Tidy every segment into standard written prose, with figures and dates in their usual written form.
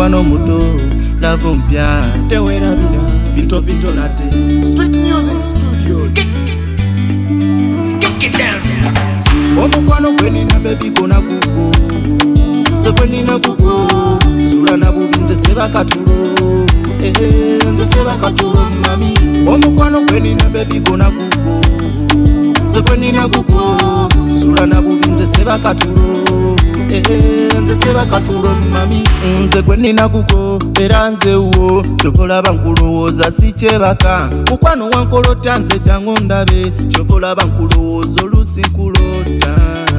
Omukwano muto love mpya tewerabira binto binto nate Street Music Studios. Kick it down. Omukwano gwenina baby gona kuko sekwenina kuko sura na bubinze seba katulo nze seba katulo mami. Omukwano gwenina baby gona kuko sekwenina kuko sura na bubinze seba katulo nze seba katulo mami. Nze gwenina kuko era nze uwo chovolaba nkulowooza si kyebaka mukwano wankolota nze jangu ndabe chovolaba nkulowooza olusi nkulota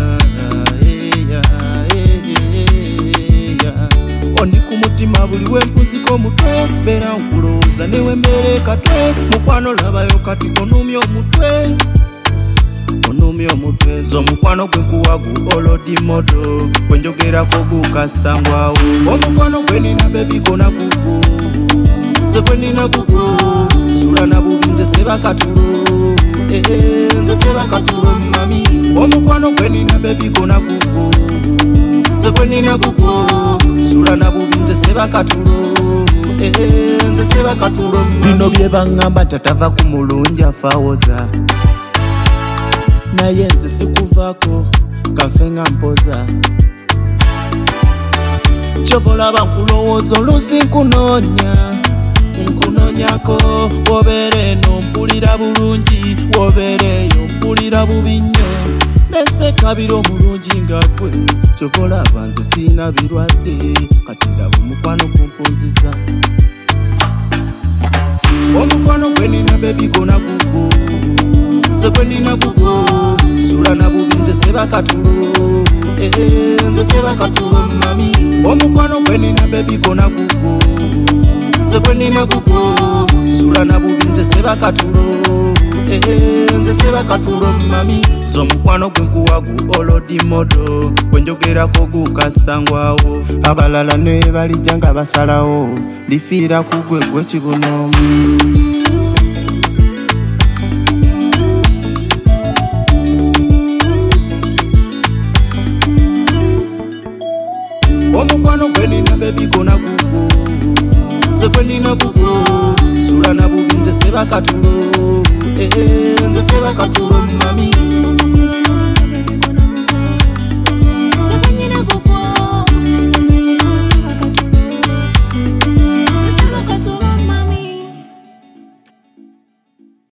ondi ku mutima buli wempuziko omutwe beera nkulowooza newembeere katwe mukwano labayo kati onumya omutwe onumya omutwe z'omukwano gwe kuwagu olodi modo kwenjogerako gukasangwawo omukwano gwe nina bebi gona kuku nze gwe nina kuku sura na bubi nze seba katulo nze seba katulo mami. Omukwano gwe nina bebi gona kuku nze gwe nina kuku sura na bubi nze seba katulo nze seba katulo mami. Bino bye bangamba tatava ku mulungi afaawoza naye nze sikuvaako kafe nga mpoza kyovolaba nkulowooza olusi nkunoonyako wobeere eno mpulira bulungi wobeereeyo mpulira bubi nnyo nesekabira omulungi nga gwe kyovolaba nze siina birwadde kati ndaba omukwano kumpunziza. Omukwano gwe nina bebi gona kuku nze gwe nina kuku sura na bubi nze seba katulo nze seba katulo mami. Omukwano gwe nina bebi gona kuku nze gwe nina kuku sura na bubi nze seba katulo nze seba katulo mami. Z'omukwano gwe nkuwagu olodi modo kwenjogerako gukasangwawo abalala ne balijja nga basalawo lifiira ku gwe gwe kibuno. Omukwano gwe nina bebi gona kuku nze gwe nina kuku sura na bubi nze seba katulo nze seba katulo